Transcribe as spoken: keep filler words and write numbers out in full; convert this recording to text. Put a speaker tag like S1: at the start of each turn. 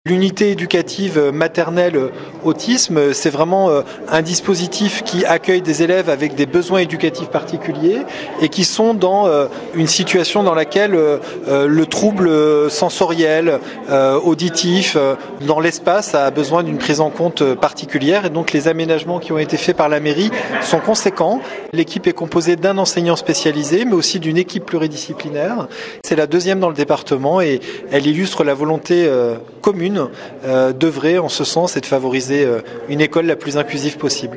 S1: L'unité éducative maternelle autisme, c'est vraiment un dispositif qui accueille des élèves avec des besoins éducatifs particuliers et qui sont dans une situation dans laquelle le trouble sensoriel, auditif, dans l'espace a besoin d'une prise en compte particulière. Et donc les aménagements qui ont été faits par la mairie sont conséquents. L'équipe est composée d'un enseignant spécialisé, mais aussi d'une équipe pluridisciplinaire. C'est la deuxième dans le département et elle illustre la volonté commune Euh, d'œuvrer en ce sens et de favoriser euh, une école la plus inclusive possible.